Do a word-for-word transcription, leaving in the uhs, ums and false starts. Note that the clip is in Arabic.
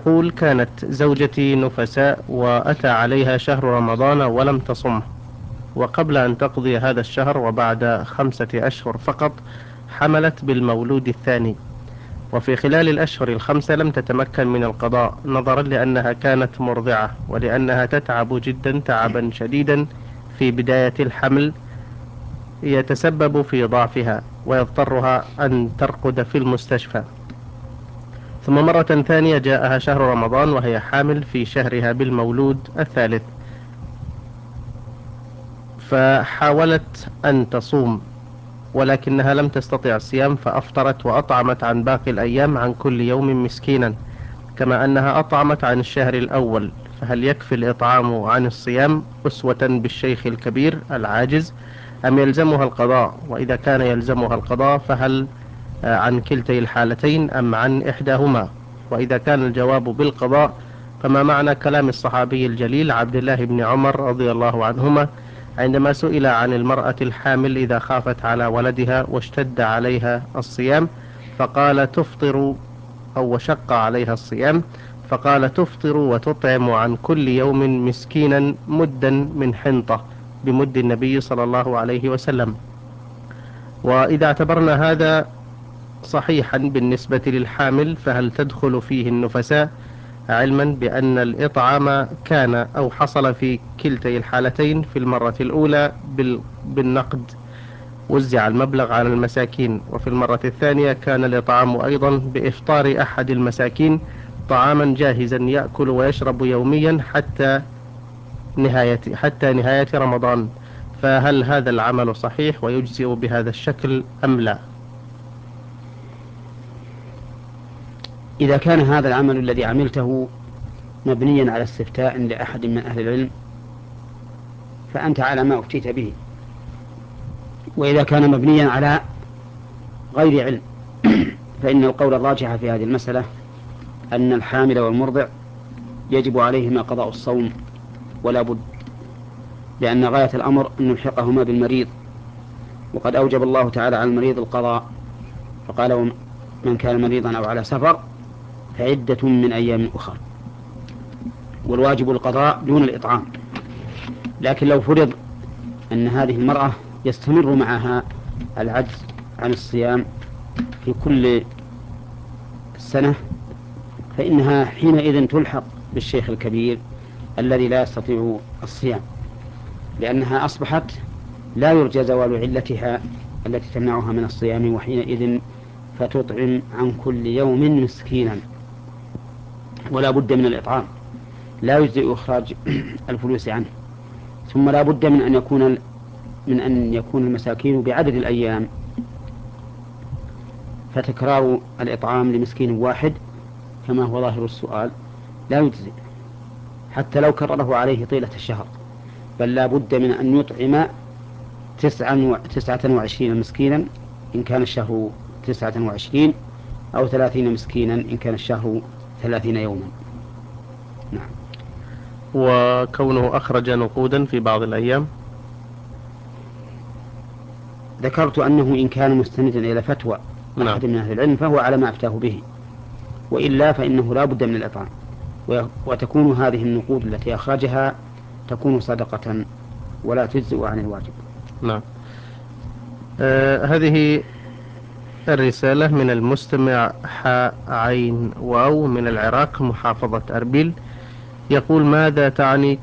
يقول: كانت زوجتي نفساء وأتى عليها شهر رمضان ولم تصمه، وقبل أن تقضي هذا الشهر وبعد خمسة أشهر فقط حملت بالمولود الثاني، وفي خلال الأشهر الخمسة لم تتمكن من القضاء نظرا لأنها كانت مرضعة، ولأنها تتعب جدا تعبا شديدا في بداية الحمل يتسبب في ضعفها ويضطرها أن ترقد في المستشفى. ثم مرة ثانية جاءها شهر رمضان وهي حامل في شهرها بالمولود الثالث، فحاولت أن تصوم ولكنها لم تستطع الصيام، فأفطرت وأطعمت عن باقي الأيام عن كل يوم مسكينا، كما أنها أطعمت عن الشهر الأول. فهل يكفي الإطعام عن الصيام أسوة بالشيخ الكبير العاجز، أم يلزمها القضاء؟ وإذا كان يلزمها القضاء فهل آه، عن كلتي الحالتين أم عن إحداهما؟ وإذا كان الجواب بالقضاء فما معنى كلام الصحابي الجليل عبد الله بن عمر رضي الله عنهما عندما سئل عن المرأة الحامل إذا خافت على ولدها واشتد عليها الصيام فقال تفطر، أو وشق عليها الصيام فقال تفطر وتطعم عن كل يوم مسكينا مدا من حنطة بمد النبي صلى الله عليه وسلم. وإذا اعتبرنا هذا صحيحا بالنسبة للحامل فهل تدخل فيه النفساء، علما بأن الإطعام كان أو حصل في كلتي الحالتين؟ في المرة الأولى بال- بالنقد وزع المبلغ على المساكين، وفي المرة الثانية كان الإطعام أيضا بإفطار أحد المساكين طعاما جاهزا يأكل ويشرب يوميا حتى نهاية حتى نهاية رمضان، فهل هذا العمل صحيح ويجزئ بهذا الشكل أم لا؟ إذا كان هذا العمل الذي عملته مبنيا على استفتاء لأحد من أهل العلم فأنت على ما أفتيت به، وإذا كان مبنيا على غير علم فإن القول الراجح في هذه المسألة أن الحامل والمرضع يجب عليهما قضاء الصوم ولا بد، لأن غاية الأمر أن نلحقهما بالمريض، وقد أوجب الله تعالى على المريض القضاء فقال: من كان مريضا أو على سفر فعدة من أيام أخر، والواجب القضاء دون الإطعام. لكن لو فرض أن هذه المرأة يستمر معها العجز عن الصيام في كل السنة فإنها حينئذ تلحق بالشيخ الكبير الذي لا يستطيع الصيام، لأنها أصبحت لا يرجى زوال علتها التي تمنعها من الصيام، وحينئذ فتطعم عن كل يوم مسكينا، ولا بد من الإطعام، لا يجزئ إخراج الفلوس عنه. ثم لا بد من أن يكون من أن يكون المساكين بعدد الأيام، فتكرار الإطعام لمسكين واحد كما هو ظاهر السؤال لا يجزئ حتى لو كرره عليه طيلة الشهر، بل لا بد من أن يطعم تسعة وعشرين مسكينا إن كان الشهر تسعة وعشرين، أو ثلاثين مسكينا إن كان الشهر ثلاثين يوما. نعم. وكونه أخرج نقودا في بعض الأيام؟ ذكرت أنه إن كان مستندا إلى فتوى نعم. أحد من أهل العلم فهو على ما أفتاه به، وإلا فإنه لا بد من الإطعام، وتكون هذه النقود التي أخرجها تكون صدقة ولا تجزئ عن الواجب. نعم. آه هذه الرسالة من المستمع حاء عين واو من العراق محافظة أربيل، يقول: ماذا تعني